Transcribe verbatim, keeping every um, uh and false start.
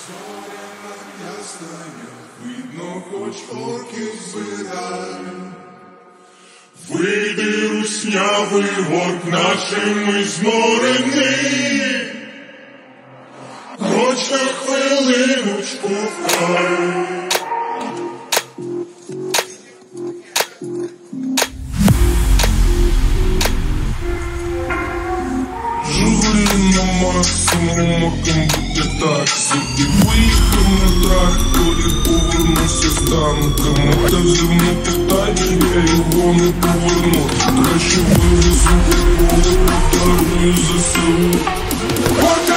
Зоряна ясна, видно, хоч орків збирай. Вийди, руснявий горд нашими зморений, хоч на хвилиночку вкрай. Живи на максимум, оком буде так. Собі виїхав на тракторі, повернувся з танками. Та взяв не питання, я його не поверну. Краще вивезу у поле, подарую ЗСУ.